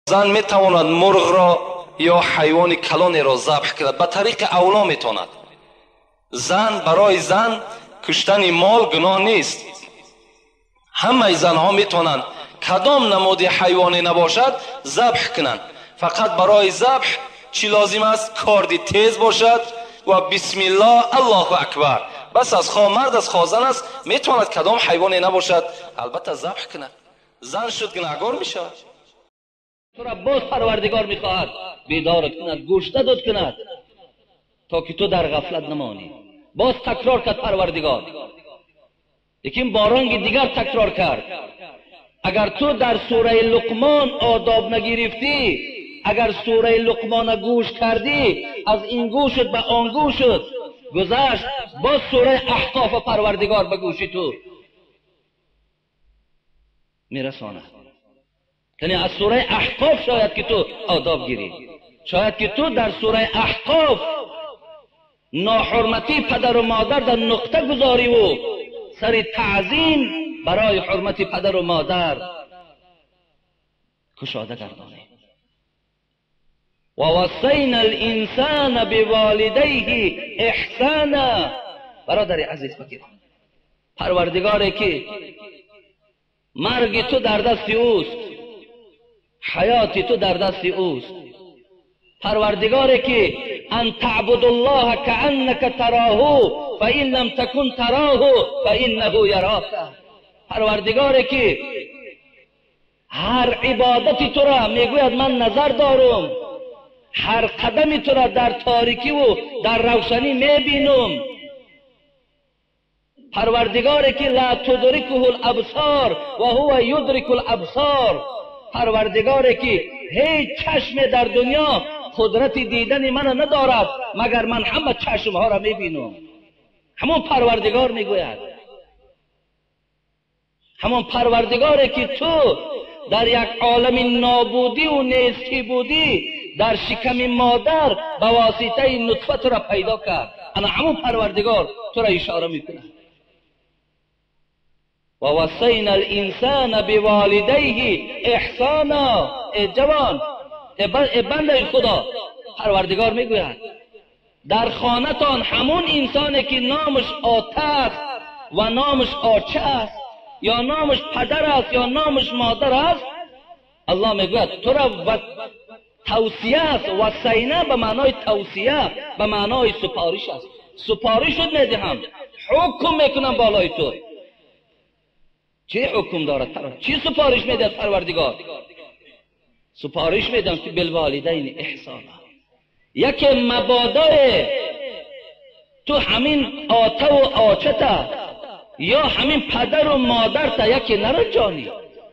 زن میتواند مرغ را یا حیوان کلانی را ذبح کند، به طریق اولا میتواند. زن برای زن کشتن مال گناه نیست. همه زنها میتونند کدام نماد حیوانی نباشد ذبح کنند. فقط برای ذبح چی لازم است؟ کاردی تیز باشد و بسم الله الله اکبر. بس از خواه مرد از خواه زن است میتواند کدام حیوانی نباشد البته ذبح کند. زن شد گناهکار میشود. تو را باز پروردگار میخواهد بیدارت کند، گوش داد کند تا که تو در غفلت نمانی. باز تکرار کرد پروردگار، لیکن بارانگ دیگر تکرار کرد. اگر تو در سوره لقمان آداب نگرفتی، اگر سوره لقمان گوش کردی، از این گوشت به آن گوشت گذشت، باز سوره احقاف پروردگار به گوشی تو میرساند. یعنی از سوره احقاف شاید که تو آداب گیری، شاید که تو در سوره احقاف ناحرمتی پدر و مادر در نقطه گذاری و سر تعظیم برای حرمت پدر و مادر کشاده گردانی. و وصینا الانسان بوالدیه احسانا. برادر عزیز فکر، پروردگاری که مرگ تو در دست اوست، حیات تو در دست اوست، پروردگاری که ان تعبد الله کانک تراه فان لم تکن تراه فانه یراک، پروردگاری که هر عبادتی تو را میگوید من نظر دارم، هر قدمی تو را در تاریکی و در روشنی میبینم، پروردگاری که لا تدرکه الابصار و هو یدرک الابصار، پروردگاری که هیچ چشم در دنیا قدرت دیدن من ندارد مگر من همه چشم ها را میبینم. همون پروردگار میگوید، همون پروردگاری که تو در یک عالم نابودی و نیستی بودی، در شکم مادر به واسطه نطفه تو را پیدا کرد، انا همون پروردگار تو را اشاره میکنه. و وصینا الانسان بوالدیه احسانا. ای جوان، ای بنده خدا، پروردگار میگوید در خانتان همون انسانی که نامش آتش و نامش آچه است، یا نامش پدر است یا نامش مادر است، الله میگوید تو را توصیه است. وصینا به معنای توصیه، به معنای سپارش است. سپارش میدهم، حکم میکنم بالای تو. چه حکم دارد؟ چی سپارش میدهد پروردگار؟ سپارش میدم که بالوالدین احسانا. یک مبادا تو همین آته و آچته یا همین پدر و مادر تا یکی نرنجانی،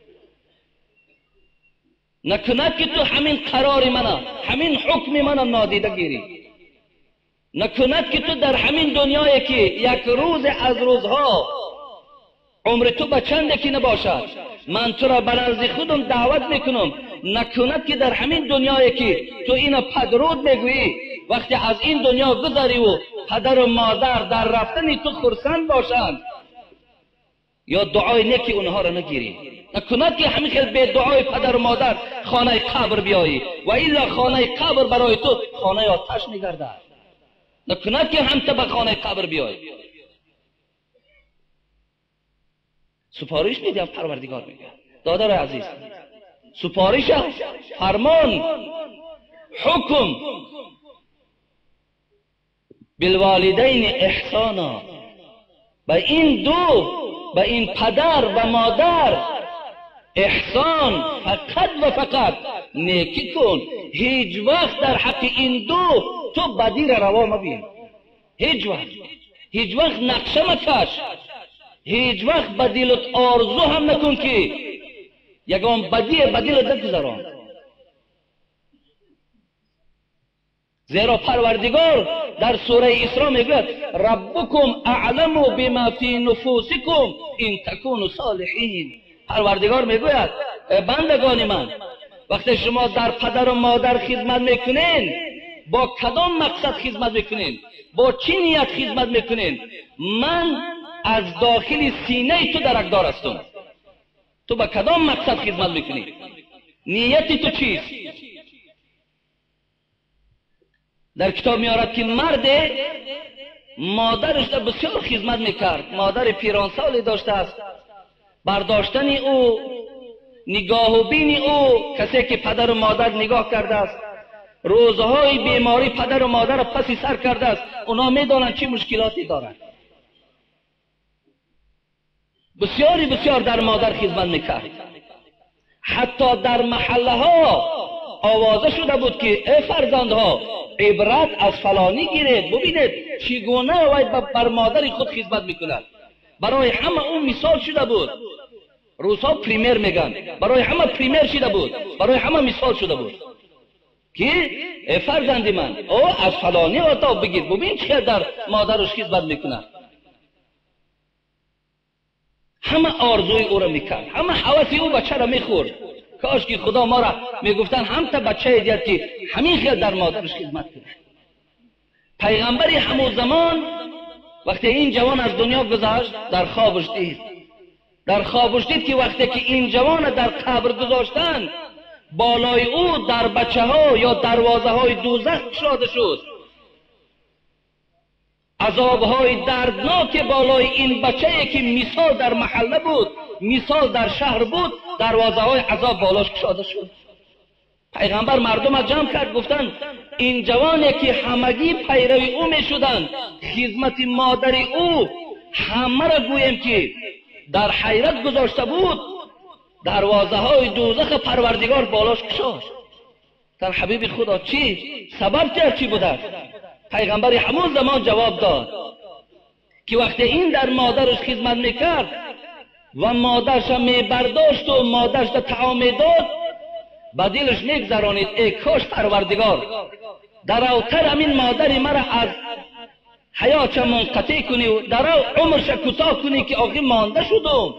نکند که تو همین قرار منه، همین حکم منه نادیده گیری، نکند که تو در همین دنیایی که یک روز از روزها عمر تو به چند یکی نباشد، من تو را به نزد خودم دعوت میکنم، نکند که در همین دنیایی که تو اینو پدرود میگویی، وقتی از این دنیا گذاری و پدر و مادر در رفتن تو خرسند باشند، یا دعای نیکی اونها را نگیری. نکند که همین خیلی به دعای پدر و مادر خانه قبر بیایی و الا خانه قبر برای تو خانه آتش میگردد. نکند که هم تو به خانه قبر بیایی. سپارش میدیم پروردگار میگه دادر عزیز، سپارش فرمان حکم بالوالدین احسانا. به این دو، به این پدر و مادر احسان فقط و فقط نیکی کن. هیچ وقت در حق این دو تو بدی را روا مبین، هیچ وقت نقشه مکش، هیچ وقت به دلت آرزو هم نکن که یگان بدی را بگذران. زیرا پروردگار در سوره اسراء میگوید ربکم اعلم بما فی نفوسکم ان تکونوا صالحین. پروردگار میگوید بندگان من، وقتی شما در پدر و مادر خدمت میکنین، با کدام مقصد خدمت میکنین، با چی نیت خدمت میکنین؟ من از داخل سینه تو درکدار هستم. تو با کدام مقصد خدمت میکنی؟ نیتی تو چیست؟ در کتاب میارد که مرد مادرش در بسیار خدمت میکرد، مادر پیرانسالی داشته است، برداشتن او، نگاه و بین او، کسی که پدر و مادر نگاه کرده است، روزهای بیماری پدر و مادر را پسی سر کرده است، اونا میدانند چی مشکلاتی دارند. بسیار در مادر خدمت میکرد. حتی در محله ها آوازه شده بود که ای فرزندها عبرت از فلانی گیرید، ببینید چگونه وای بر مادر خود خدمت میکند. برای همه اون مثال شده بود. روسا پریمیر میگن، برای همه پریمیر شده بود، برای همه مثال شده بود که ای فرزند من او از فلانی آتا بگیر، ببین چه در مادرش خدمت میکند. همه آرزوی او را میکرد، همه حواسی او بچه را میخورد. کاش که خدا ما را میگفتن هم تا بچه دیگر که همین خیل در مادرش خدمت کنه. پیغمبری همون زمان وقتی این جوان از دنیا گذشت در خوابش دید که وقتی که این جوان در قبر گذاشتن بالای او در بچه ها یا دروازه های دوزخ گشاده شد. عذاب های دردناک بالای این بچه‌ای که مثال در محله بود، مثال در شهر بود، دروازه های عذاب بالاش گشاده شد. پیغمبر مردم را جمع کرد، گفتن این جوانی که همگی پیروی او می شدند، خدمت مادر او همه را گویم که در حیرت گذاشته بود، دروازه های دوزخ پروردگار بالاش گشاد. در حبیب خدا چی؟ سبب چی بوده؟ پیغمبر همون زمان جواب داد که وقتی این در مادرش خدمت میکرد و مادرش میبرداشت و مادرش طعام میداد، با دلش میگذرانید ای کاش پروردگار در اوتر همین مادر مرا از حیاتش منقطع کنی و در عمرش کوتاه کنی که آخی مانده شدم.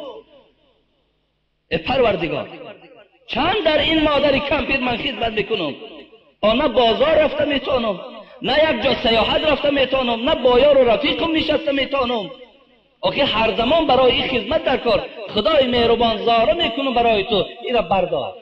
ای پروردگار چند در این مادر کم پیر من خدمت میکنم، نه بازار رفته میتونم، نه یک جا سیاحت رفته میتونم، نه با یار و رفیقم نشسته میتونم. آخه هر زمان برای این خدمت در کار، خدای مهربان زاره میکنم برای تو، این را بردار.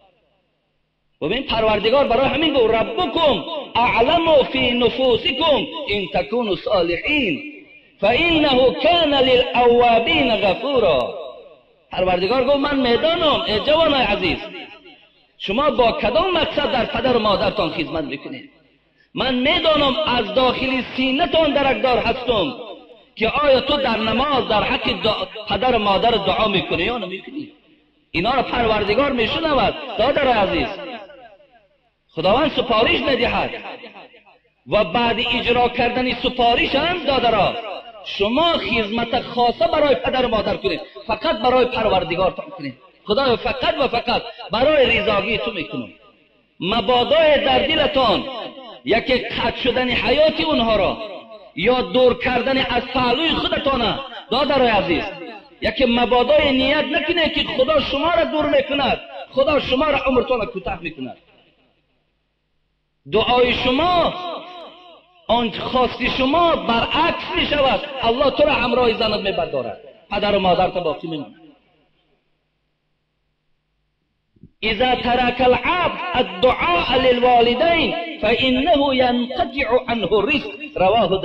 ببین پروردگار برای همین گفت ربکم اعلم فی نفوسکم ان تکونوا صالحین فانه کان للاوابین غفورا. پروردگار گفت من میدانم ای جوانای عزیز شما با کدام مقصد در پدر و مادرتان خدمت میکنید. من میدانم از داخل سینه‌تان درکدار هستم که آیا تو در نماز در حق پدر و مادر دعا میکنی یا نمیکنی. اینا را پروردگار میشنود. دادر عزیز خداوند سپارش میدهد و بعد اجرا کردن سپارش هم دادر شما خدمت خاصه برای پدر و مادر کنید، فقط برای پروردگارتان کنید. خدا فقط و فقط برای رضاگی تو میکنم. مبادا در دلتان یکی قطع شدن حیات اونها را یا دور کردن از پهلوی خودتان دادر عزیز، یکی مبادای نیت نکنه که خدا شما را دور میکند، خدا شما را عمرتان کوتاه میکند. دعای شما آن خواست شما برعکس میشود، الله تو را همراه زند میبردارد، پدر و مادر تا باقی میماند. اذا ترك العبد الدعاء للوالدين فانه ينقطع عنه الرزق. رواه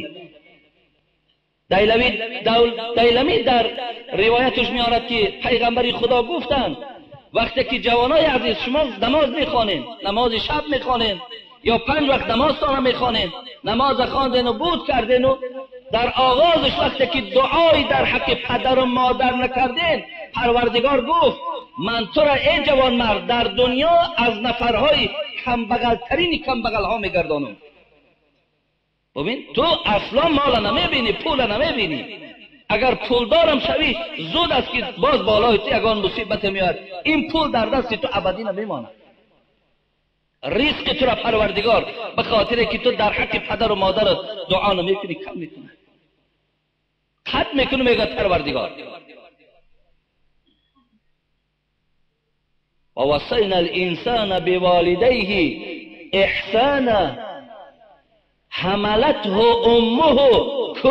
دیلمی در روایتش میارد که پیغمبر خدا گفتند وقتی که جوانای عزیز شما نماز میخوانید، نماز شب میخوانید یا 5 وقت نمازتان میخوانید، نماز خواندین و بود کردین و در آغازش وقتی که دعایی در حق پدر و مادر نکردین، پروردگار گفت من تو را ای جوان مرد در دنیا از نفرهای کمبغل ترین کمبغل ها میگردانم. ببین تو اصلا مال نمیبینی، پول نمیبینی. اگر پولدارم شوی زود است که باز بالای تو یگان مصیبت میاد، این پول در دست تو ابدی نمیماند. رزق تو را پروردگار به خاطر که تو در حق پدر و مادر دعا نمیکنی کم میکنه، قطع میکنه. میگه پروردگار ووصينا الانسان بوالديه احسانا حملته امه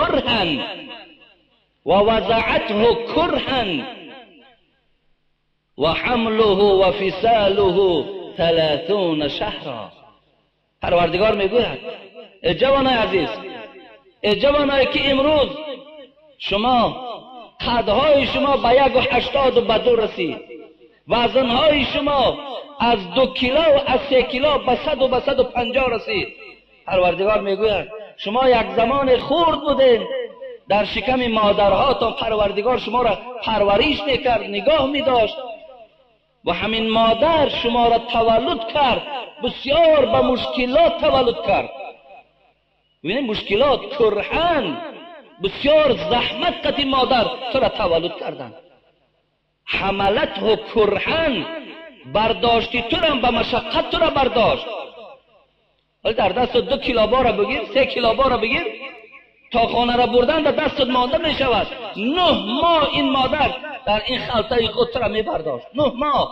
كرها ووضعته كرها و حمله و فصاله 30 شهرا. پروردگار میگوید ای جوانای عزیز، ای جوانایی که امروز شما قدهای شما به 1.82 رسید، وزنهای شما از 2 کیلو از 3 کیلو به 100 و به 150 رسید. پروردگار میگوید شما یک زمان خرد بودین در شکم مادرهاتون، پروردگار شما را پرورش میکرد، نگاه میداشت و همین مادر شما را تولد کرد، بسیار به مشکلات تولد کرد. ببینید مشکلات، کرهن، بسیار زحمت قتی مادر تو را تولد کردن. حملت و کرهن، برداشتی تو را به مشقت تو را برداشت. ولی در دست 2 کیلو بار بگیر، 3 کیلو بار بگیر، تا خانه را بردن در دستت مانده می شود. 9 ماه این مادر در این خلطه خود را می برداشت. 9 ماه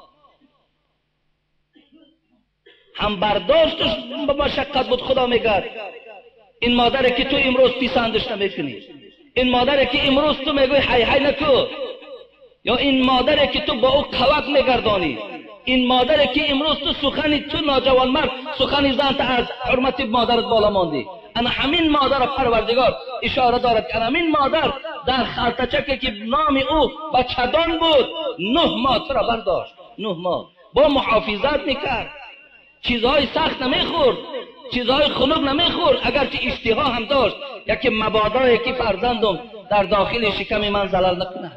هم برداشتش به مشقت بود. خدا میگه این مادری که تو امروز پسندش نمیکنی، این مادری که امروز تو میگوی هی هی نکو، یا این مادری که تو با او قوق میگردانی، این مادری که امروز تو سخنی تو ناجوان مرد سخنی زنت از حرمت مادرت بالا ماندی، انا همین مادر پروردگار اشاره دارد که همین مادر در خلطچه که نام او بچه‌دان بود 9 ماه تو را برداشت. 9 ماه با محافظت میکرد، چیزهای سخت نمیخورد، چیزهای خنک نمیخورد، اگرچه اشتها هم داشت یکی مبادا که فرزندم در داخل شکم من زلال نکنه.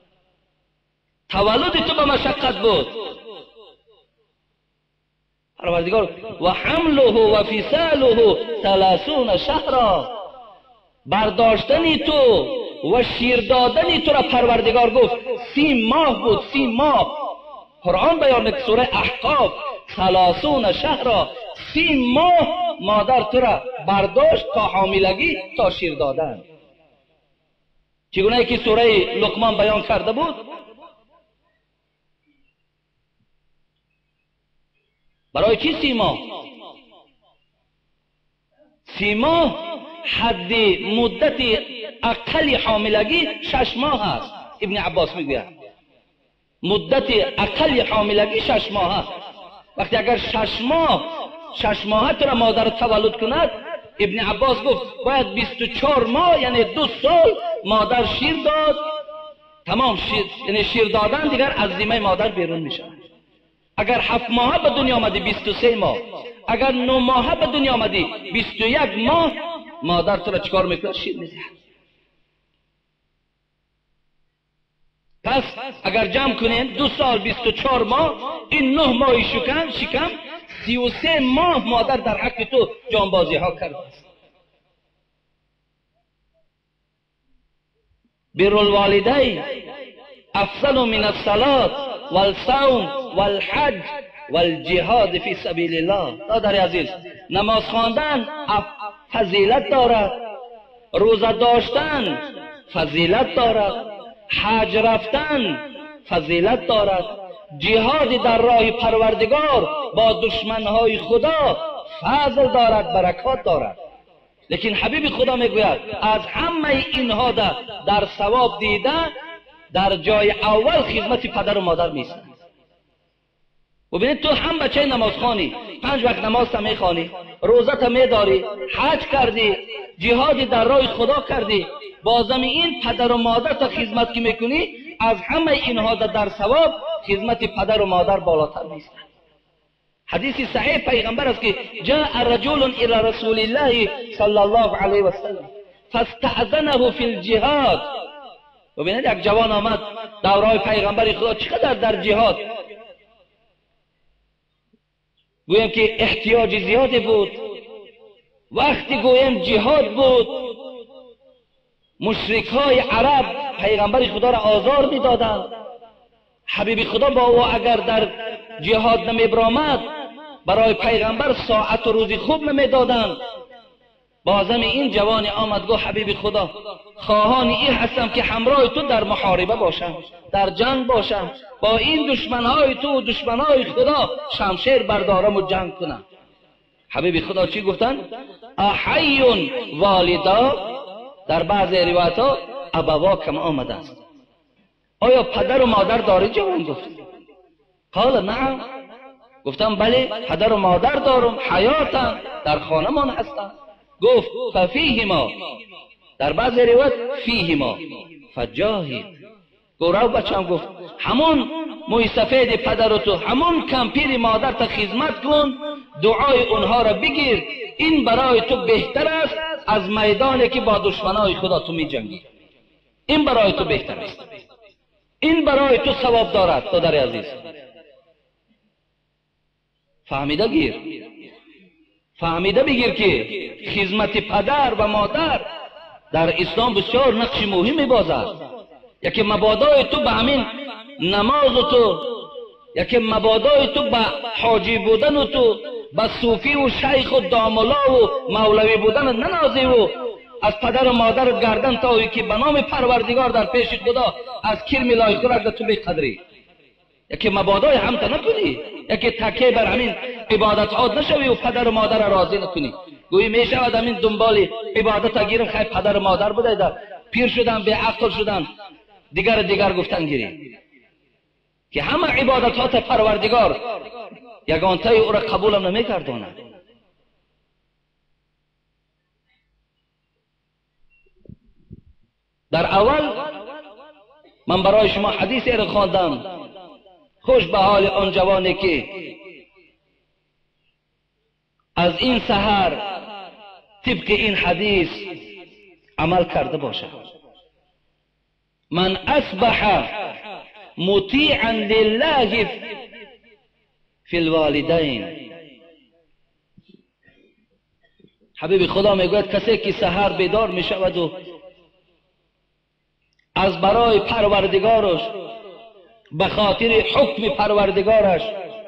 تولد تو به مشقت بود. پروردگار و حمله و فصاله 30 شهرا، برداشتنی تو و شیر دادنی تو را پروردگار گفت 30 ماه بود. 30 ماه قرآن بیان می‌کند سوره احقاف 30 شهرا، 30 ماه مادر تو را برداشت تا حاملگی تا شیر دادن. چگونه که سوره لقمان بیان کرده بود، برای چی 30 ماه؟ 30 ماه حد مدت اقل حاملگی 6 ماه است. ابن عباس میگوید مدت اقل حاملگی 6 ماه است. وقتی اگر 6 ماه تو را مادر تولد کند، ابن عباس گفت باید 24 ماه یعنی 2 سال مادر شیر داد. تمام یعنی شیر دادن دیگر از ذمه مادر بیرون میشه. اگر 7 ماه به دنیا آمدی 23 ماه، اگر 9 ماه به دنیا آمدی 21 ماه، مادر تو را چکار میکنه؟ شیر میده. پس اگر جمع کنیم 2 سال 24 ماه، این 9 ماه شکم 33 ماه مادر در حق تو جانبازی ها کرده است. بر الوالدین افضل من الصلاة والصوم والحج والجهاد فی سبیل الله. برادر عزیز، نماز خواندن فضیلت دارد، روزه داشتن فضیلت دارد، حج رفتن فضیلت دارد، جهاد در راه پروردگار با دشمنهای خدا فضل دارد، برکات دارد. لیکن حبیب خدا میگوید از همه اینها در ثواب دیده در جای اول خدمت پدر و مادر میست. ببینید تو هم بچه نماز خوانی، 5 وقت نماز هم میخوانی، روزه هم میداری، حج کردی، جهادی در راه خدا کردی، بازم این پدر و مادر تا خدمت که میکنی، از همه اینها در ثواب خدمت پدر و مادر بالاتر میست. حدیث صحیح پیغمبر است که جاء رجل الى رسول الله صلی الله علیه و سلم فاستأذنه فی الجهاد. ببینید یک جوان آمد دورای پیغمبر خدا، چقدر در جهاد گویم که احتیاج زیادی بود. وقتی گویم جهاد بود، مشرک های عرب پیغمبر خدا را آزار میدادند. حبیب خدا با او اگر در جهاد نمیبرامد برای پیغمبر ساعت و روزی خوب نمیدادند. بازم این جوان آمد گفت حبیب خدا، خواهان این هستم که همراه تو در محاربه باشم، در جنگ باشم، با این دشمنهای تو و دشمنهای خدا شمشیر بردارم و جنگ کنم. حبیب خدا چی گفتن؟ احی والدا، در بعض روایت ها ابوا کم آمده است. آیا پدر و مادر داری جوان؟ گفت قال نعم. گفتم بله پدر و مادر دارم، حیاتن، در خانه من هستن. گفت ففیهما، در بعض روایت فیهما فجاهد. گورو بچم گفت همون موی سفید پدر تو، همون کمپیر مادر تا خدمت کن، دعای اونها را بگیر، این برای تو بهتر است از میدانی که با دشمنای خدا تو می جنگی. این برای تو بهتر است، این برای تو ثواب دارد. دادر عزیز فهمیده گیر، فهمیده بگیر که خدمت پدر و مادر در اسلام بسیار نقش مهمی بازد. یکی مبادای تو به همین نماز تو، یکی مبادای تو به حاجی بودن تو، به صوفی و شیخ و داملا و مولوی بودن ننازی و از پدر و مادر گردن تاوی که به نام پروردگار در پیش خدا از کرم لای خورد تو بقدری. یکی مبادای همتا نکنی، یکی تکیه بر همین عبادت عاد نشوی و پدر و مادر راضی نکنی. گویی می شود همین دنبال عبادت گیرم خیلی پدر و مادر بوده در پیر شدن به عقل شدن دیگر گفتن گیری که همه عبادتات پروردگار یگانته او را قبولم نمی کردونه. در اول من برای شما حدیثی را خواندم، خوش به حال آن جوانی که از این سحر طبق این حدیث عمل کرده باشد. من اصبح مطیعا لله فی الوالدین. حبیب خدا میگوید کسی که سحر بیدار میشود و از برای پروردگارش به خاطر حکم پروردگارش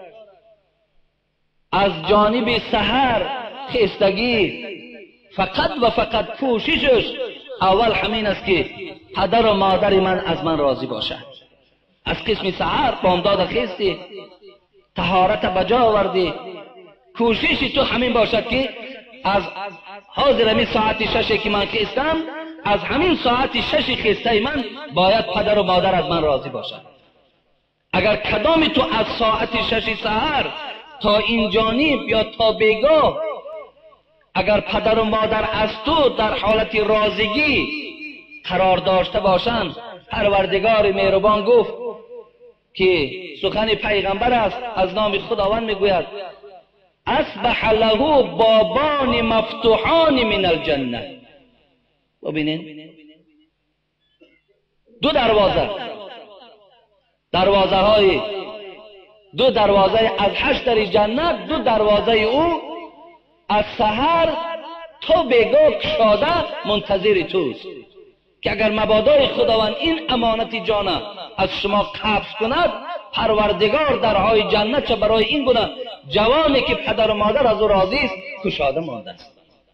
از جانب سحر خستگی فقط و فقط کوششش اول همین است که پدر و مادر من از من راضی باشد. از قسم سحر بامداد خستی، طهارت بجا آوردی، کوشش تو همین باشد که از حاضر همین ساعت 6 که من خستم، از همین ساعت 6 خسته من باید پدر و مادر از من راضی باشد. اگر کدام تو از ساعت 6 سحر تا این جانب یا تا بیگاه اگر پدر و مادر از تو در حالت راضگی قرار داشته باشند، پروردگار مهربان گفت که سخن پیغمبر است، از نام خداوند میگوید اصبح له بابان مفتوحان من الجنه. ببینین دو دروازه از 8 در جنت، دو دروازه او از سحر تو بیگاه کشاده منتظر توست که اگر مبادای خداوند این امانت جانه از شما قبض کند، پروردگار درهای جنت چه برای این گونه جوانی که پدر و مادر از او راضی است کشاده مانده است.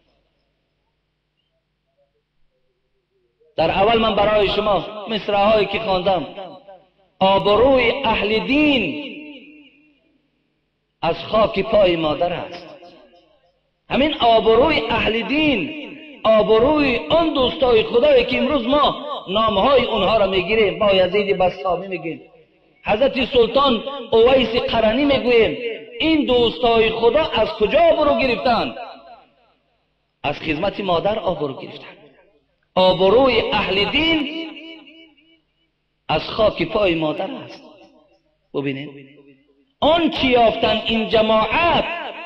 در اول من برای شما مصرع‌هایی که خواندم، آبروی اهل دین از خاک پای مادر است. همین آبروی اهل دین، آبروی آن دوستای خدایی که امروز ما نامهای اونها را میگیریم، با یزید بسطامی میگیم، حضرت سلطان اویس قرنی میگوییم، این دوستای خدا از کجا آبرو گرفتن؟ از خدمت مادر آبرو گرفتن. آبروی اهل دین از خاک پای مادر است. ببینید آن چی یافتن این جماعت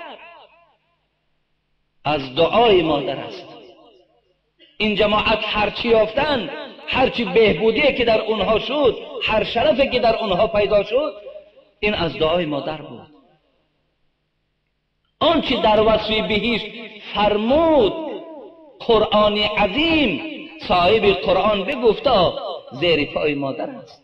از دعای مادر است. این جماعت هرچی یافتن، هرچی بهبودی که در اونها شد، هر شرفی که در اونها پیدا شد، این از دعای مادر بود. آنچه در وصف بهشت فرمود قرآن عظیم، صاحب قرآن بگفتا زیر پای مادر است.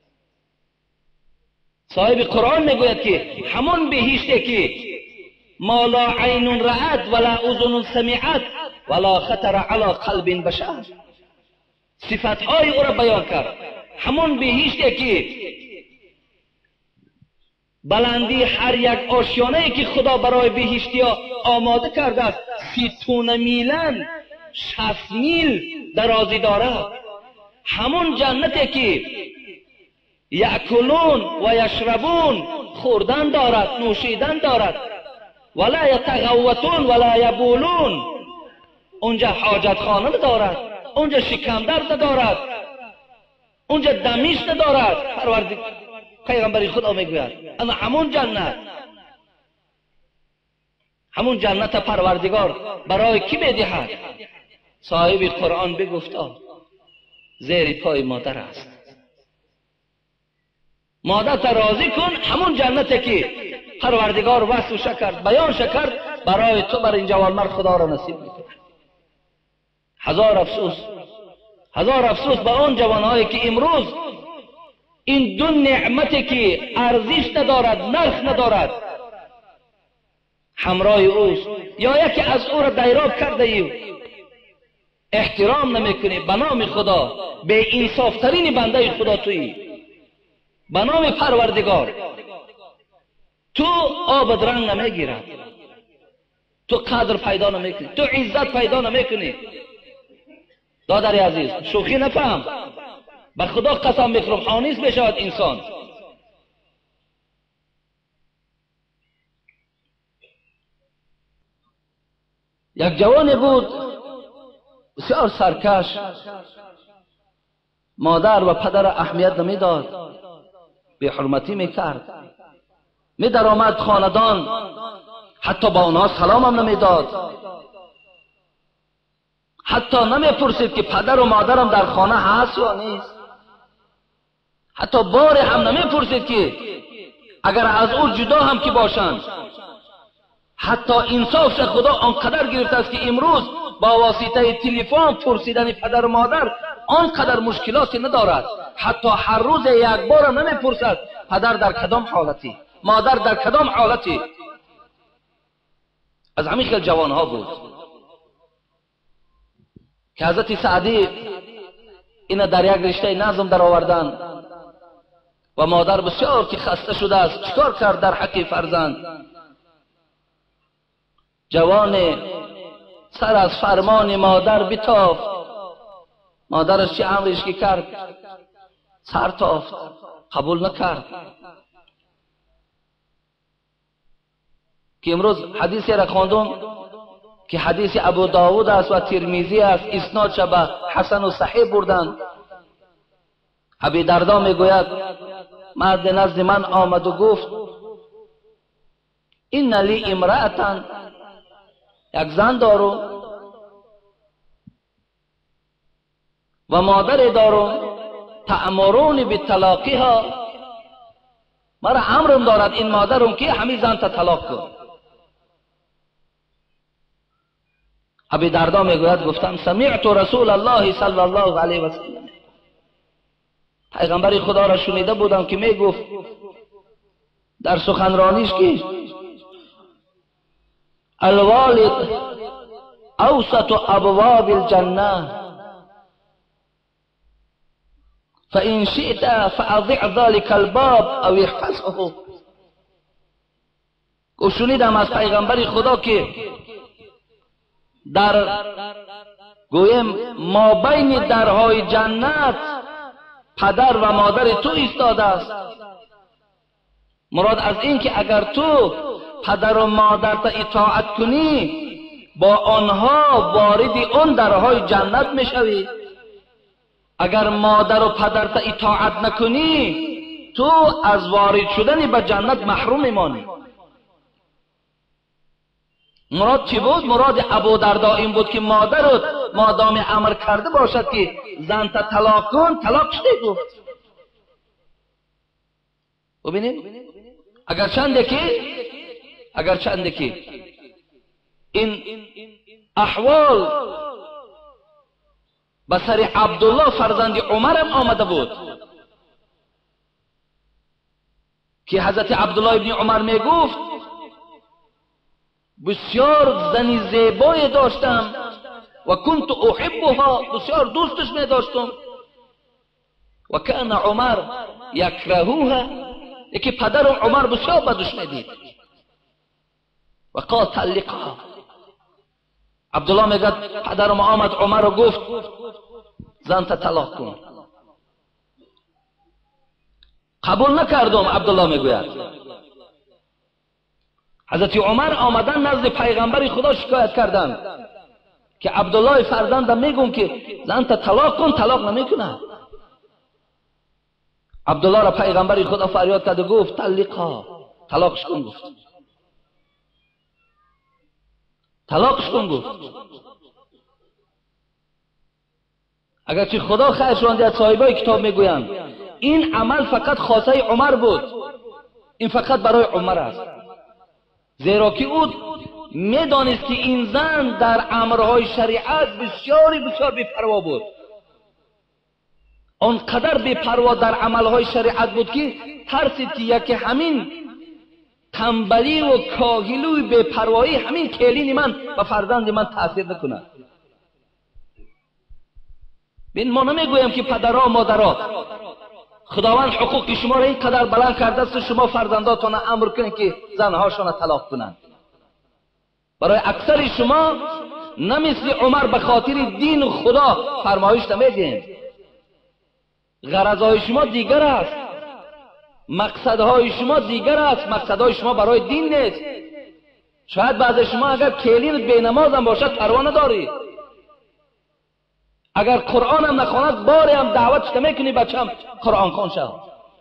صاحب قرآن میگوید که همون بهشتی که ما لا عین رأت ولا اذن سمعت ولا خطر علی قلب بشر، صفتهای او را بیان کرد. همون بهشتی که بلندی هر یک آشیانه که خدا برای بهشتی ها آماده کرده است 30 میلن 60 میل درازی دارد. همون جنتی که یأکلون و یشربون، خوردن دارد، نوشیدن دارد. ولا یتغوطون ولا یبولون، اونجا حاجت خانه ندارد، اونجا شکم درد ندارد، اونجا دمیش ندارد. پیغمبر خدا میگوید اما همون جنت پروردگار برای کی میدهد؟ صاحب قرآن بگفتا زیر پای مادر است. مادر راضی کن، همون جنتی که پروردگار وصفش کرد، بیانش کرد، برای تو بر این جوانمرد خدا را نصیب میکنه. هزار افسوس به اون جوانهایی که امروز این دو نعمتی که ارزش ندارد، نرخ ندارد، همراه اوست، یا یکی از او را دیراب کرده ای، احترام نمیکنی. به نام خدا به انصافترین بنده خدا تویی، به نام پروردگار تو آب رنگ نمیگیرد، تو قدر پیدا نمیکنی، تو عزت پیدا نمیکنی. دادر عزیز، شوخی نفهم، به خدا قسم میخورم آنیست بشود انسان. یک جوانی بود بسیار سرکش، مادر و پدر اهمیت نمیداد، به حرمتی میکرد، می در آمد خاندان، حتی با آنها سلام هم نمیداد، حتی نمیپرسید که پدر و مادرم در خانه هست یا نیست، حتی بار هم نمیپرسید که اگر از او جدا هم که باشند. حتی انصافش خدا آنقدر گرفته است که امروز با واسطه تلفن پرسیدن پدر و مادر آنقدر مشکلاتی ندارد. حتی هر روز یک بار هم نمیپرسد پدر در کدام حالتی، مادر در کدام حالتی. از همین خیلی جوانها بود که حضرت سعدی اینا در یک رشته نظم در آوردن و مادر بسیار که خسته شده است، چیکار کرد در حق فرزند؟ جوان سر از فرمان مادر بتافت. مادرش چه امرش که کرد؟ سر تافت، قبول نکرد. که امروز حدیثی را خواندم که حدیث ابو داود است و ترمذی است، اسنادش به حسن و صحیح بردند. ابی دردا میگوید مرد نزد من آمد و گفت این لی امرأة، یک زن دارم و مادر دارم، تأمرونی به طلاقها، مرا امرم دارد این مادرم که همین زن تا طلاق کن. ابی دردا میگوید گفتم سمعت رسول الله صلی الله علیه و سلم، پیغمبر خدا را شنیده بودم که میگفت در سخنرانیش که الوالد اوسط ابواب الجنه فان شئت فاضع ذلك الباب او احفظه. و شنیدم از پیغمبر خدا که در گویم ما بین درهای جنت پدر و مادر تو ایستاده است. مراد از این که اگر تو پدر و مادر تا اطاعت کنی با آنها وارد اون درهای جنت میشوی، اگر مادر و پدر تا اطاعت نکنی تو از وارد شدن به جنت محروم میمانی. مراد چی بود؟ مراد ابو دردا این بود که مادرت مادام امر کرده باشد که زن تا طلاق کن، طلاق چی گفت؟ ببینید اگر چنده که این احوال به سر عبدالله فرزند عمر هم آمده بود که حضرت عبدالله ابن عمر می گفت بسیار زنی زیبایی داشتم و کنت احبها، بسیار دوستش می داشتم و کان عمر یکرهوها، یکی پدر عمر بسیار بدش می دید و قال طلقها. عبدالله میگه پدرم آمد عمر رو گفت زن تا طلاق کن. قبول نکردم. عبدالله میگوید حضرت عمر آمدن نزد پیغمبر خدا شکایت کردند که عبدالله فرزندم میگون که زن تا طلاق کن، طلاق نمیکنه. عبدالله را پیغمبر خدا فریاد کرد و گفت طلقها، طلاقش کن. گفت طلاقش کن. گفت اگرچه خدا خیرش رانده از صاحبای کتاب میگویند این عمل فقط خاصه عمر بود، این فقط برای عمر است، زیرا که او میدانست که این زن در امرهای شریعت بسیار بی‌پروا بود. آنقدر بی‌پروا در عملهای شریعت بود که ترسید که یکی همین تنبلی و کاهلی و بی‌پروایی همین کلین من و فرزند من تاثیر نکنه. ببین ما نمیگویم که پدرها و مادرها خداوند حقوق شما را اینقدر بلند کرده است شما فرزنداتون امر کنید که زنهاشون طلاق کنند. برای اکثر شما نه مثل عمر به خاطر دین خدا فرمایش نمیدین. غرضهای شما دیگر است، مقصدهای شما دیگر است، مقصدهای شما برای دین نیست. شاید بعض شما اگر کلین بینماز هم باشد پروا نداری، اگر قرآن هم نخواند باری هم دعوتش نمیکنی بچم قرآن خوان شد.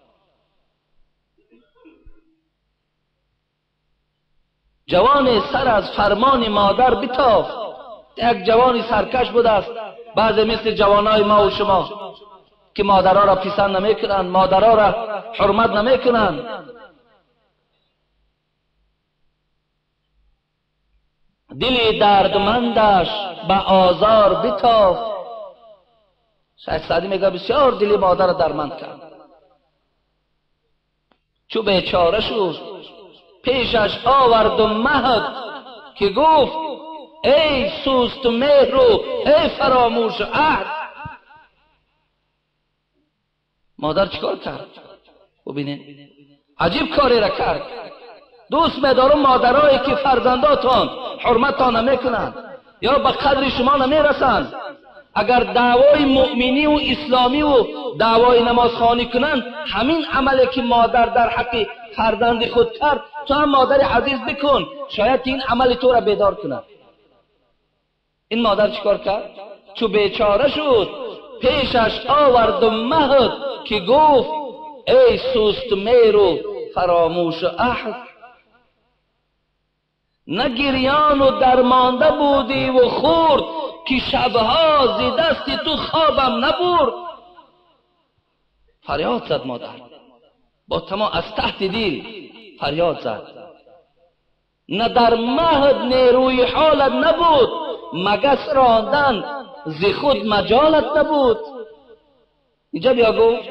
جوان سر از فرمان مادر بتافت. یک جوانی سرکش بوده است، بعض مثل جوانای ما و شما که مادرها را پسند نمیکنند، مادرها را حرمت نمیکنند. دلی دردمندش به آزار بتافت. شیخ سعدی میگه بسیار دلی مادر را درمند کرد. چو بیچاره شد پیشش آورد و مهد که گفت ای سوست مهر و ای فراموش عهد. مادر چیکار کرد؟ ببینید عجیب کاری را کرد. دوست می‌دارم مادرایی که فرزنداتان حرمتان نمیکنند یا به قدر شما نمیرسند، اگر دعوای مؤمنی و اسلامی و دعوای نمازخوانی کنند، همین عملی که مادر در حق فرزند خود کرد تو هم مادر عزیز بکن، شاید این عمل تو را بیدار کند. این مادر چیکار کرد؟ چو بیچاره شد پیشش آورد و مهد که گفت ای سست مهر و فراموش عهد. نه گریان و درمانده بودی و خورد که شبها زی دست تو خوابم نبرد. فریاد زد مادر، با تمام از تحت دل فریاد زد. نه در مهد نیروی حالت نبود، مگس راندن زی خود مجالت نبود. اینجا بیا گفت،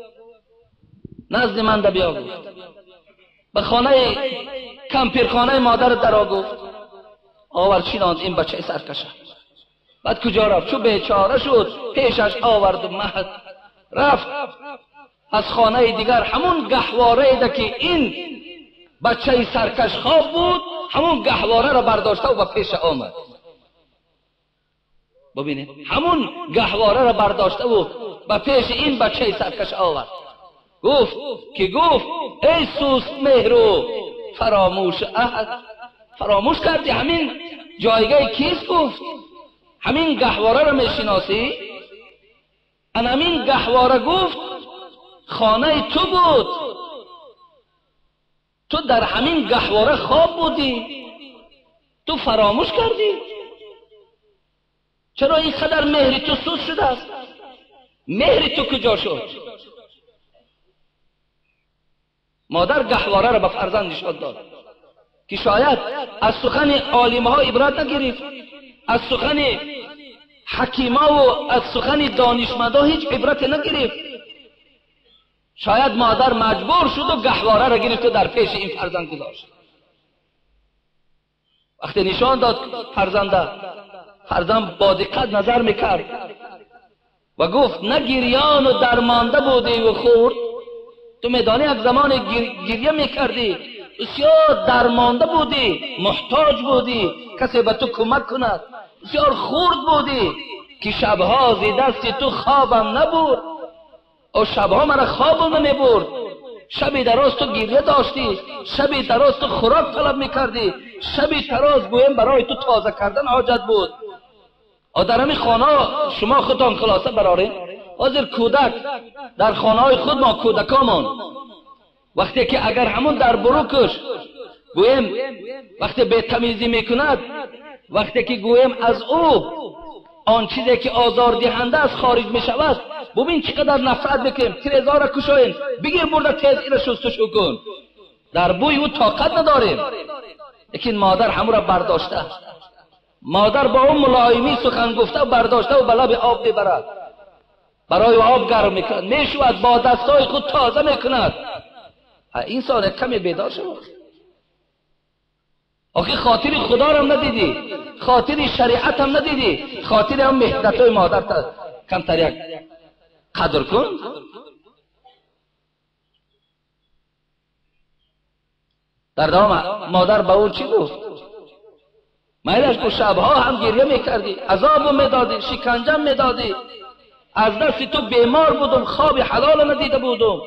نزد من بیا گفت، به خانه کمپیرخانه مادر درا گفت آور چیناند این بچه سرکشه. بعد کجا رفت؟ چو بیچاره شد پیشش آورد و مهد. رفت از خانه دیگر همون گهواره ده که این بچه سرکش خواب بود، همون گهواره را برداشته و به پیش آمد. ببینید همون گهواره را برداشته و به پیش این بچه سرکش آورد. گفت ای سوست مهر و فراموش عهد. فراموش کردی همین جایگاه کیست؟ گفت همین گهواره را میشناسی؟ ان همین گهواره گفت خانه تو بود، تو در همین گهواره خواب بودی، تو فراموش کردی. چرا اینقدر مهر تو سوز شده است؟ مهر تو کجا شد؟ مادر گهواره را به فرزندش داد که شاید از سخن عالم‌ها عبرت نگرفت، از سخن حکیما و از سخن دانشمندا هیچ عبرت نگرفت. شاید مادر مجبور شد و گهواره را گرفت و در پیش این فرزند گذاشت. وقتی نشان داد فرزند با دقت نظر میکرد و گفت نه گریان و درمانده بودی و خورد. تو میدانی یک زمان گریه میکردی، بسیار درمانده بودی، محتاج بودی کسی به تو کمک کند، بسیار خورد بودی که شبها زی دست تو خوابم نبرد. او شبها مرا خوابم نمیبرد، شبی دراز تو گریه داشتی، شبی دراز تو خوراک طلب میکردی، شبی دراز گویم برای تو تازه کردن حاجت بود. در همین خانه شما خودتان خلاصه برارین. حاضر کودک در خانه های خود ما کودکامون وقتی که اگر همون در بروکش گویم وقتی به تمیزی میکند، وقتی که گویم از او آن چیزی که آزار دهنده است خارج میشود، ببین چقدر نفرت بکنیم. تیرزا را کشوین، بگیر برده تیز ایره شستشو کن. در بوی او طاقت نداریم، لیکن مادر همو را برداشته. مادر با اون ملایمی سخن گفته و برداشته و بلا به آب میبرد، برای آب گرم میکند، میشود با دستای خود تازه میکند. انسان کمی بیدار شد. آخه خاطر خدا را هم ندیدی، خاطر شریعت هم ندیدی، خاطر هم مهدتای مادر تا کمتر یک قدر کن. در دوام مادر با اون چی گفت؟ میلش که شبها هم گریه میکردی، عذابو میدادی، شکنجم میدادی، از دست تو بیمار بودم، خواب حلال ندیده بودم،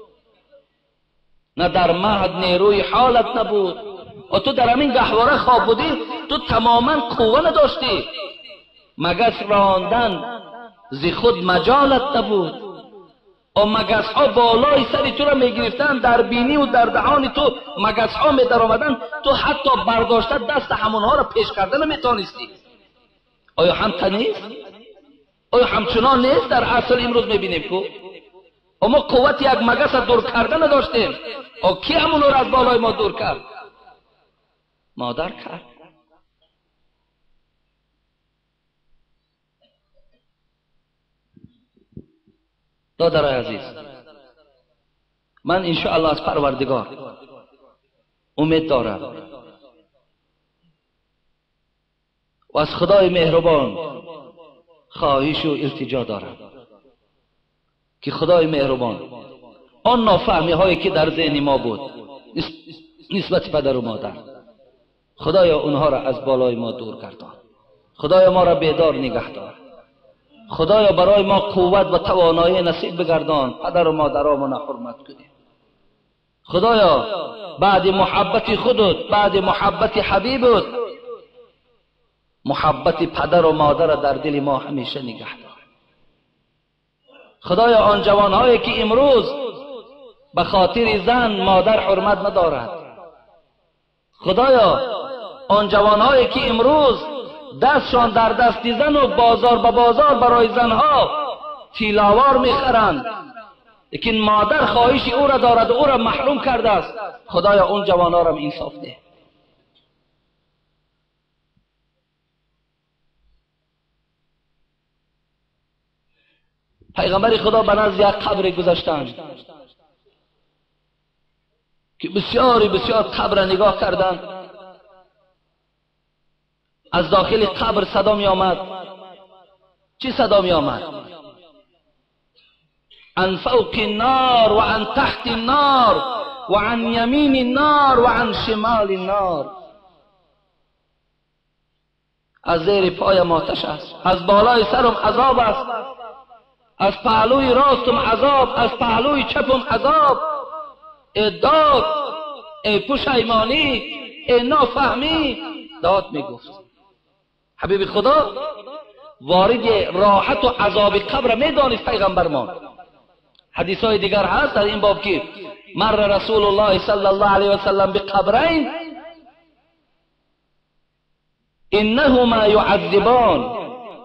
نه در مهد نیروی حالت نبود. و تو در همین گهواره خواب بودی، تو تماما قوه نداشتی، مگس راندن زی خود مجالت نبود. و مگس ها بالای سری تو را میگرفتن، در بینی و در دهان تو مگس ها می در آمدن، تو حتی برداشته دست همونها را پیش کردن نمیتونستی. آیا همتا نیست؟ آیا همچنان نیست؟ در اصل امروز میبینیم که اما قوت یک مگس دور کردن نداشتیم. و کی همون را از بالای ما دور کرد؟ مادر کرد. دادرای عزیز، من انشاءالله از پروردگار امید دارم و از خدای مهربان خواهش و التجا دارم که خدای مهربان آن نافهمی هایی که در ذهن ما بود نسبت پدر و مادر، خدایا اونها را از بالای ما دور گردان. خدایا ما را بیدار نگه دار. خدایا برای ما قوت و توانایی نصیب بگردان. پدر و مادرامون حرمت کنیم. خدایا بعد محبت خودت، بعد محبت حبیبت، محبت پدر و مادر در دل ما همیشه نگه دار. خدایا آن جوانهایی که امروز به خاطر زن مادر حرمت ندارد، خدایا آن جوانهایی که امروز دستشان در دست زن و بازار به بازار برای زنها تیلاوار میخرند، لیکن مادر خواهش او را دارد و او را محروم کرده است، خدایا اون جوانها را انصاف ده. پیغمبر خدا به نزد یک قبر گذشتند که بسیاری بسیار قبر نگاه کردند. از داخل قبر صدا می آمد. چی صدا می آمد؟ عن فوق النار و عن تحت النار و عن یمین النار و عن شمال النار. از زیر پایم آتش است، از بالای سرم عذاب است، از پهلوی راستم عذاب، از پهلوی چپم عذاب. ای داد، ای پشیمانی، ای نافهمی، داد می گفت. حبیب خدا وارد راحت و عذاب قبر می دانست پیغمبر ما. حدیث های دیگر هست در این باب که مر رسول الله صلی الله علیه و سلم بقبرین انهما يعذبان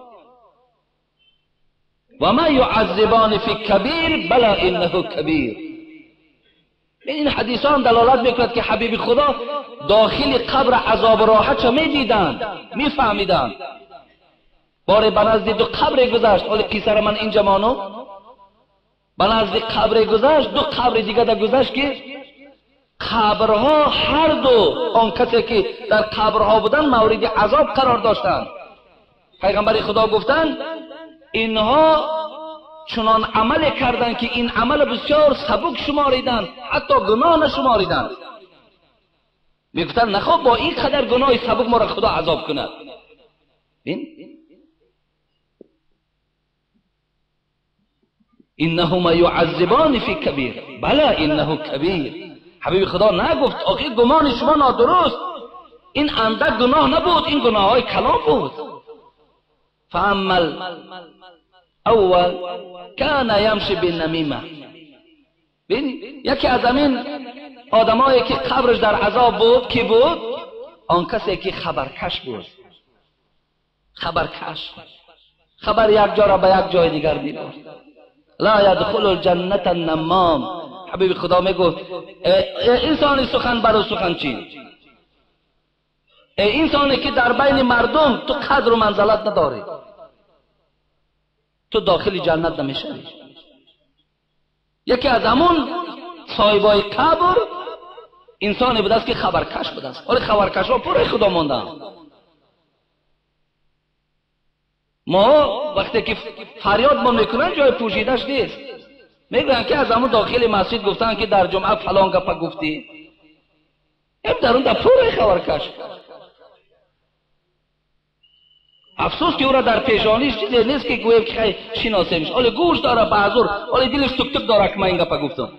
و ما يعذبان فی کبیر بلا انه کبیر. این حدیث هم دلالت میکند که حبیب خدا داخل قبر عذاب راحت چه میدیدند، میفهمیدند. باره به نزد دو قبر گذشت، حالا قصه من اینجا مانو، به نزد قبر گذشت، دو قبر دیگه در گذشت که قبرها هر دو آن کسی که در قبرها بودن مورد عذاب قرار داشتند. پیغمبر خدا گفتند اینها چنان عمل کردن که این عمل بسیار سبک شماریدن، حتی گناه نشماریدن. میگفتن نخواه با این قدر گناه سبک ما را خدا عذاب کند. این انهما یعذبان فی کبیر. بله انه کبیر. حبیب خدا نگفت آخه گمان شما نادرست، این اندک گناه نبود، این گناه های کلام بود. فعمل اول کان یمشی بالنمیمه. ببین یکی از همین آدمایی که قبرش در عذاب بود کی بود؟ آن کسی که خبرکش بود. خبرکش، خبر یک جا را به یک جای دیگر میبرد. لا یدخل الجنت النمام. حبیب خدا میگفت انسانی سخن برو سخن چین، انسانی که در بین مردم تو قدر و منزلت نداری، تو داخل جنت نمیشوی. یکی از همون صاحبای قبر انسانی بوده است که خبرکش بوده است. ولی خبرکش ها پر خدا ماندن. ما وقتی که فریاد ما میکنن جای پوشیدش نیست. میگن که از همون داخل مسجد گفتن که در جمعه فلان گپ گفتی، این درون در پر خبرکش. افسوس که او را در پیشانیش چیزی نیست که گویم که خیلی شناسه میشه. ولی گوش داره به حضور، ولی دلش تک تک داره که من این گپ گفتم.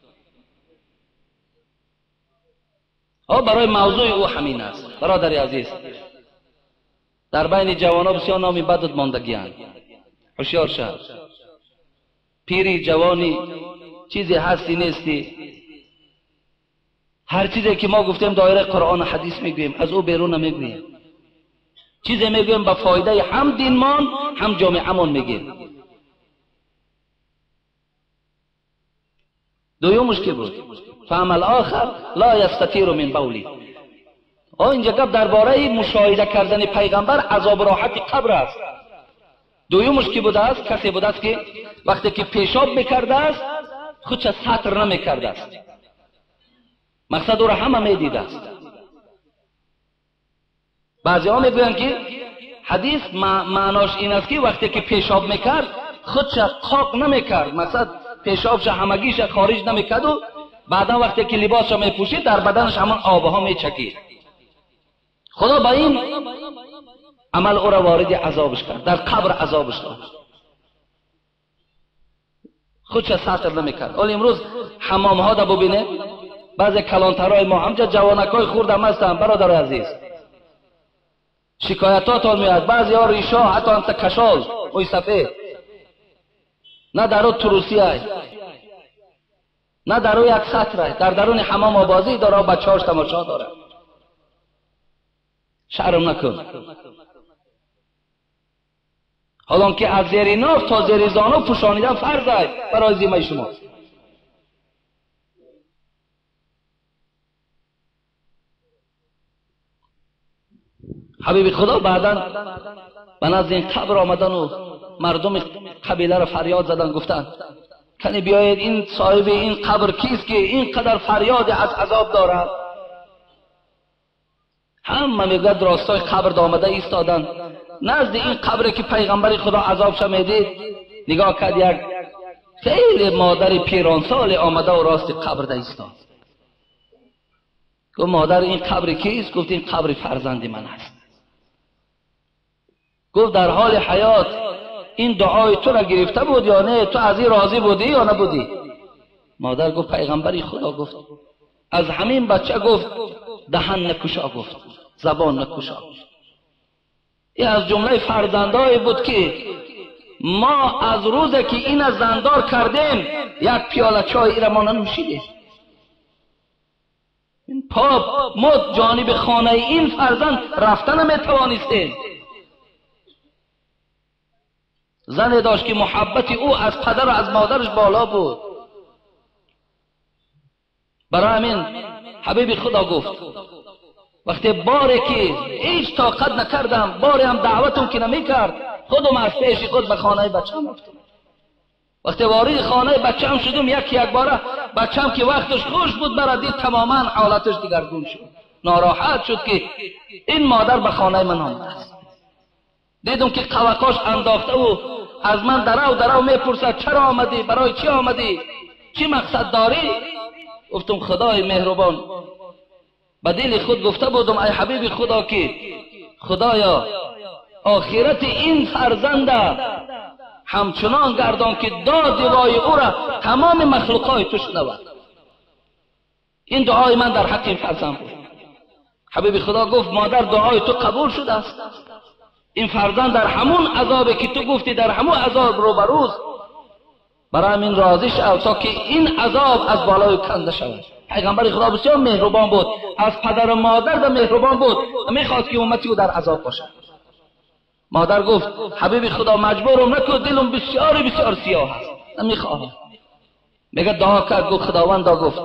برای موضوع او همین است. برادر عزیز، در بین جوانان بسیار نامی بدت ماندگی‌اند. هوشیار شو. پیری جوانی چیزی هستی نیستی. هر چیزی که ما گفتیم دایره قرآن و حدیث میگوییم، از او بیرون نمیگوییم. چیزی میگوییم به فایده هم دینمان هم جامعه‌مان میگیم. دویم مشکل بود فعمل آخر لا یستطیر من بولی. اینجا گپ درباره مشاهده کردن پیغمبر عذاب راحت قبر است. دویم مشکل بوده است کسی بوده است که وقتی که پیشاب میکرده است خودش سطر نمیکرده است. مقصد او را همه میدیده است. بعضی ها میگویند که حدیث معناش این است که وقتی که پیشاب میکرد خودش قاق نمیکرد، مقصد پیشابش همگیش خارج نمیکرد و بعدا وقتی که لباسش میپوشید در بدنش همان آبها میچکید. خدا با این عمل او را وارد عذابش کرد، در قبر عذابش داد، خودش سطر نمیکرد. ولی امروز حمام ها دا ببینه، بعضی کلانترهای ما همجا جوانکای خوردم هستن. برادر عزیز، شکایتات میاد، بعضی ها ریشا حتی انت کشال اوی سفید، نه درو تروسیه، نه درو یک سطره، در درون حمام آبازی داره و بچه‌هاش تماشا داره. شرم نکن. حالا که از زیر ناف تا زیر زانو پوشانیدن فرض است برای ذمه شما. حبیب خدا بعداً به نزد این قبر آمدن و مردم قبیله را فریاد زدن، گفتن کنی بیایید این صاحب این قبر کیست که این قدر فریاد از عذاب دارد؟ همه میگه راستای قبر آمده ایستادن نزد این قبری که پیغمبر خدا عذاب شمیدید. نگاه کرد یک خیلی مادر پیرانسال آمده و راست قبر ده ایستاد. گفت مادر این قبر کیست؟ گفت این قبر فرزند من است. گفت در حال حیات این دعای تو را گرفته بود یا نه؟ تو از این راضی بودی یا نبودی؟ مادر گفت پیغمبری خدا گفت از همین بچه گفت دهن نکشا، گفت زبان نکشا. این از جمله فرزندایی بود که ما از روزی که این از زندار کردیم یک پیاله چای را ما ننوشیدیم. پاپ ما جانب خانه این فرزند رفتن نمیتوانستیم. زنی داشت که محبت او از پدر و از مادرش بالا بود. برای همین حبیب خدا گفت وقتی باری که هیچ طاقت نکردم، باری هم دعوتم که نمیکرد، خودم از پیش خود به خانه بچم رفتم. وقتی وارد خانه بچم شدم یک باره بچم که وقتش خوش بود برای دید تماما حالتش دیگرگون شد. ناراحت شد که این مادر به خانه من آمده است. دیدم که قوقاش انداخته و از من درو میپرسد چرا آمدی؟ برای چی آمدی؟ چی مقصد داری؟ گفتم خدای مهربان به دل خود گفته بودم ای حبیب خدا که خدایا آخرت این فرزند همچنان گردان که داد وای او را تمام مخلوقات تو شنود. این دعای من در حق این فرزند بود. حبیب خدا گفت مادر دعای تو قبول شده است. این فرزند در همون عذابی که تو گفتی در همون عذاب روبروز، برای من راضی شو تا که این عذاب از بالای کنده شود. پیغمبر خدا بسیار مهربان بود، از پدر و مادر در مهربان بود، میخواست که امتی او در عذاب باشد. مادر گفت حبیب خدا مجبورم نکن، دلم بسیار بسیار سیاه است، نمیخواهم. میگه دعا کرد، گفت خداوندا گفت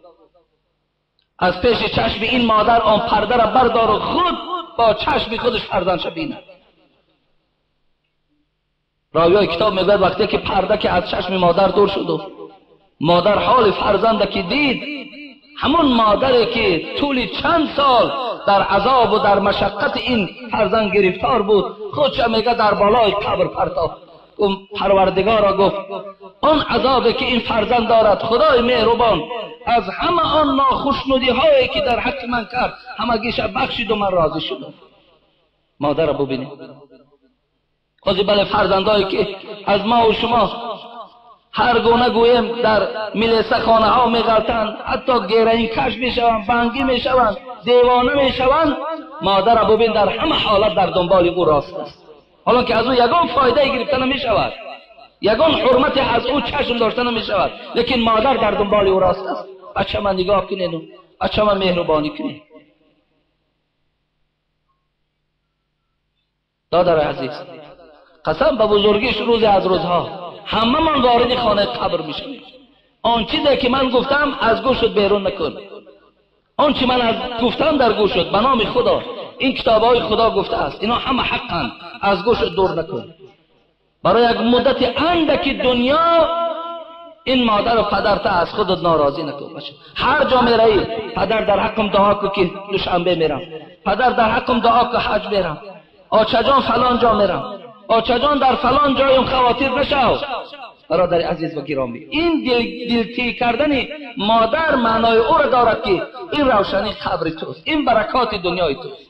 از پیش چشم این مادر آن پرده را بردار و خود با چشم خودش فرزندش بیند. راویای کتاب میگه وقتی که پرده که از چشم مادر دور شد و مادر حال فرزند که دید، همون مادری که طول چند سال در عذاب و در مشقت این فرزند گرفتار بود، خودش میگه در بالای قبر پرتافت. پروردگارا گفت آن عذابی که این فرزند دارد خدای مهربان از همه آن ناخوشنودی هایی که در حق من کرد همگیش بخشید و من راضی شدم. مادر را ببینید. خودی بله فرزندایی که از ما و شما هر گونه گویم در ملیسه خانه ها میغلطند، حتی گیرین کش میشوند، بنگی میشوند، دیوانه میشوند، مادر را ببین در همه حالت در دنبال او راست است. حالا که از او یگان فایده گرفته نمیشود، یگان حرمت از او چشم داشته نمیشود، لیکن مادر در دنبال او راست است. بچه من نگاه کنید و بچه من مهربانی کنید. دادر عزیز، قسم به بزرگیش روز از روزها همه من وارد خانه قبر میشویم. آن چیزی که من گفتم از گوشت بیرون نکن. آن چی من از گفتم در گوشت به نام خدا، این کتابهای خدا گفته است، اینا همه حقن، از گوشت دور نکن. برای یک مدت اندکی دنیا این مادر و پدر تا از خودت ناراضی نکن. باشه هر جا میری پدر در حقم دعا کن که دوشنبه میرم، پدر در حقم دعا کن حج میرم، آچه جان فلان جا میرم، آچه جان در فلان جایم خواتیر نشو. برادر عزیز و گرامی، این دلتی کردن مادر معنای او را دارد که این روشنی قبر توست، این برکات دنیای توست.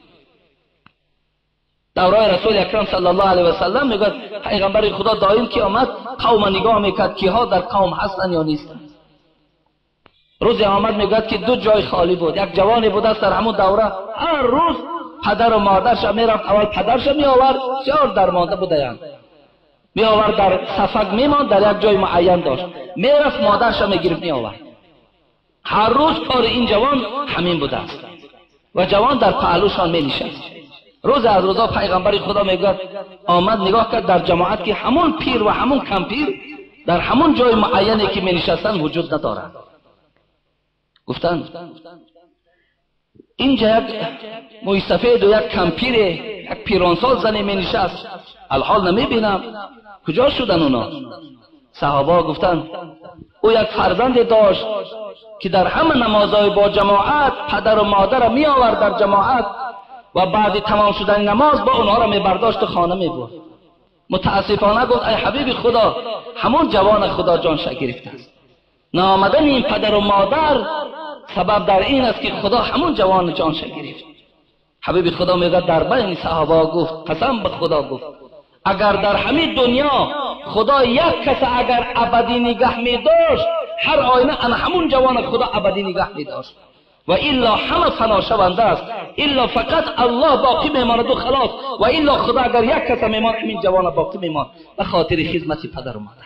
دورای رسول اکرم صلی الله علیه و سلم میگه پیغمبر خدا دائم که آمد قوم نگاه میکرد که ها در قوم هستن یا نیستن. روزی آمد میگه که دو جای خالی بود، یک جوانی بود است در همون دوره، هر روز پدر و مادرش میرفت، اول پدرش میآورد، بسیار درمانده بودند، میآورد در صفق میماند، در یک جای معین داشت، میرفت مادرش میگرفت میآورد. هر روز کار این جوان همین بوده است و جوان در پهلوشان مینشست. روز از روزا پیغمبر خدا میگه آمد نگاه کرد در جماعت که همون پیر و همون کم پیر در همون جای معینی که مینشستن وجود ندارند. گفتن اینجا یک موی سفید و یک کم پیر، یک پیرانسال زنی مینشست، الحال نمیبینم کجا شدن اونا؟ صحابه گفتن او یک فرزند داشت که در همه نمازهای با جماعت پدر و مادر می آورد در جماعت و بعد تمام شدن نماز با اونها را می برداشت و خانه می برد. متاسفانه گفت ای حبیب خدا همون جوان خدا جانش گرفته است. نآمدن این پدر و مادر سبب در این است که خدا همون جوان جانش گرفت. حبیب خدا میگه در بین صحابه گفت قسم به خدا گفت اگر در همین دنیا خدا یک کس اگر ابدی نگه می داشت، هر آینه انا همون جوان خدا ابدی نگه می داشت و الا همه فنا شونده است، الا فقط الله باقی میماند و خلاص، و الا خدا اگر یک کس میمان همین جوان باقی میماند به خاطر خدمت پدر و مادر.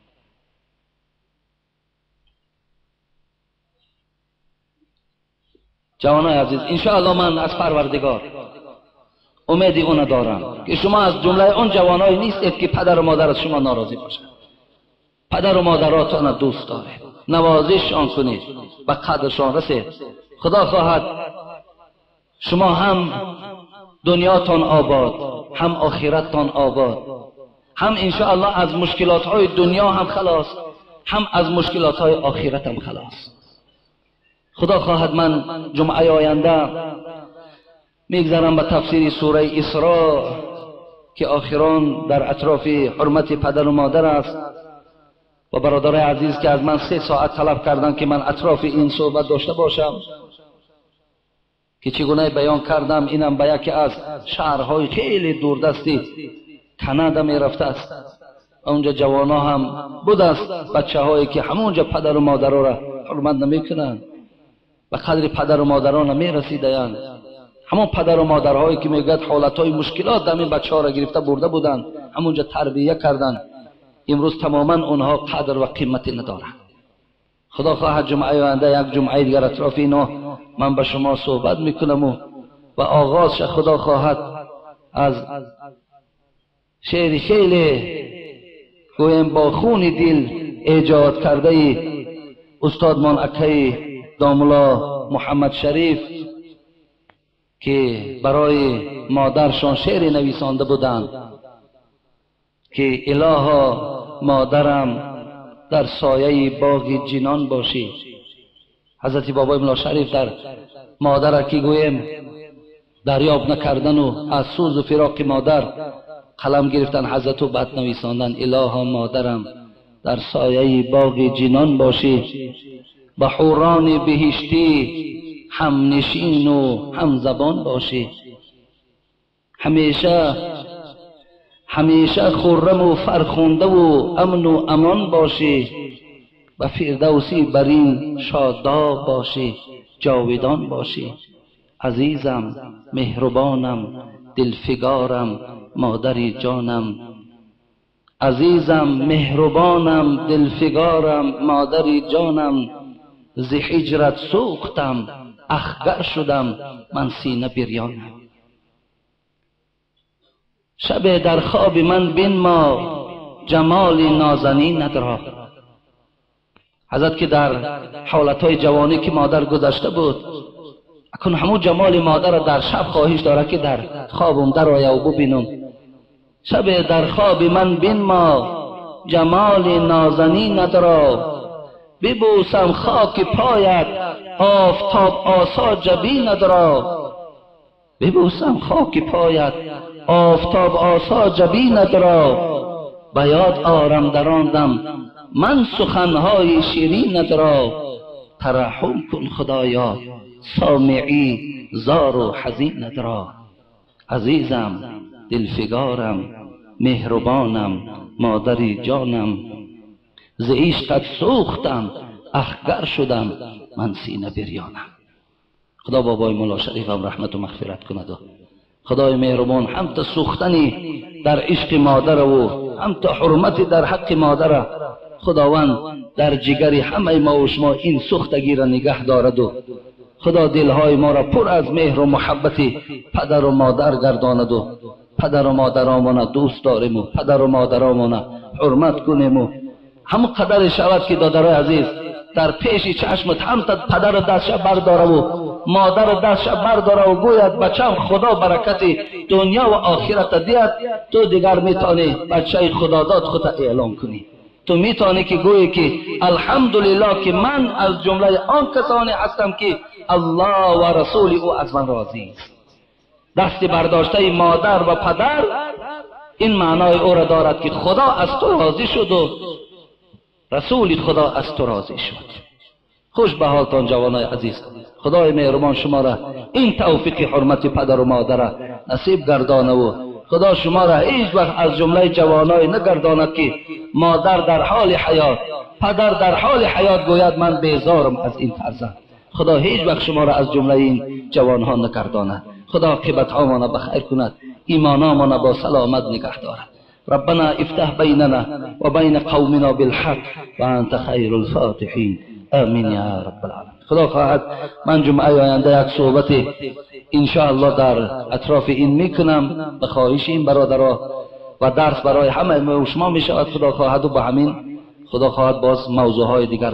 جوانای عزیز، انشاءالله من از پروردگار امیدی اون دارم که شما از جمله اون جوانای نیستید که پدر و مادر از شما ناراضی باشند. پدر و مادراتون دوست دارید، نوازششان کنید، به قدرشان رسید. خدا خواهد شما هم دنیاتون آباد، هم آخرتتون آباد، هم انشاءالله از مشکلات های دنیا هم خلاص، هم از مشکلات های آخرت هم خلاص. خدا خواهد من جمعه آینده میگذرم به تفسیر سوره اسراء که آخران در اطراف حرمت پدر و مادر است و برادرای عزیز که از من 3 ساعت طلب کردن که من اطراف این صحبت داشته باشم که چگونه بیان کردم. اینم به یکی از شهرهای خیلی دوردستی کانادا می رفته است اونجا جوانا هم بود است، بچه هایی که همونجا پدر و مادرها را حرمت نمیکنند، به قدر پدر و مادرها نمیرسیدند. همون پدر و مادرهایی که میگد حالتهای مشکلات در این بچه ها را گرفته برده بودند، همونجا تربیه کردند، امروز تماما اونها قدر و قیمتی ندارند. خدا خواهد جمعه آینده یک جمعه دیگر اطراف اینا من به شما صحبت میکنم و آغازش خدا خواهد از شعر خیلی گویم با خون دل ایجاد کرده استاد منعکه داملا محمد شریف که برای مادرشان شعر نویسانده بودند که الها مادرم در سایه باغ جنان باشی. حضرت بابای مولا شریف در مادر که گویم دریاب نکردن و از سوز و فراق مادر قلم گرفتن حضرت و بعد نویساندن الها مادرم در سایه باغ جنان باشی، با حوران بهشتی هم نشین و هم زبان باشی، همیشه خرم و فرخنده و امن و امان باشی، و فردوسی برین شاداب باشی، جاودان باشی. عزیزم مهربانم دلفگارم مادری جانم، عزیزم مهربانم دلفگارم مادری جانم، ز هجرت سوختم اخگر شدم من سینه بریانم. شب در خواب من بنما جمال نازنین ندارد. حضرت که در حالتهای جوانی که مادر گذشته بود، اکنون همون جمال مادر را در شب خواهش داره که در خوابم در آیا و ببینم. شب در خواب من بنما جمال نازنین ندارد، ببوسم خاک پایت آفتاب آسا جبین ندارد، ببوسم خاک پایت آفتاب آسا جبین ندارد، به یاد آرم در آن دم من سخنهای شیرین ندارد، ترحم کن خدایا سامعی زار و حزین ندارد. عزیزم دلفگارم مهربانم مادری جانم، ز عشقت سوختم اخگر شدم من سینه بریانم. خدا بابای مولا شریفم رحمت و مغفرت کند و خدای مهربان هم تا سوختنی در عشق مادر و هم تا حرمتی در حق مادر خداوند در جگر همه ما و شما این سوختگی را نگه دارد و خدا دلهای ما را پر از مهر و محبت پدر و مادر گرداند و پدر و مادرامون دوست داریم و پدر و مادرامون حرمت کنیم و همون قدر شود که دادرای عزیز در پیش چشمت هم تا پدر دستش برداره و مادر دستش برداره و گوید بچم خدا برکت دنیا و آخرت دید، تو دیگر میتونی بچه خدا داد خودت اعلام کنی. تو میتونی که گویی که الحمدلله که من از جمله آن کسانی هستم که الله و رسول او از من راضی است. دست برداشته مادر و پدر این معنای او را دارد که خدا از تو راضی شد و رسول خدا از تو راضی شد. خوش به حالتان جوانای عزیز. خدای مهربان شما را این توفیق حرمت پدر و مادر را نصیب گردانه و خدا شما را هیچ وقت از جمله جوانای نگرداند که مادر در حال حیات پدر در حال حیات گوید من بیزارم از این فرزند. خدا هیچ وقت شما را از جمله این جوانها نگرداند. خدا عاقبت هامان بخیر کند، ایمانامان با سلامت نگه دارد. ربنا افتح بیننا و بین قومنا بالحق و انت خیر الفاتحین. آمین یا رب العالمین. خدا خواهد من جمعه آینده یک صحبت انشاءالله در اطراف این میکنم به خواهش این برادرها و درس برای همه شما میشود. خدا خواهد و به همین خدا خواهد باز موضوع های دیگر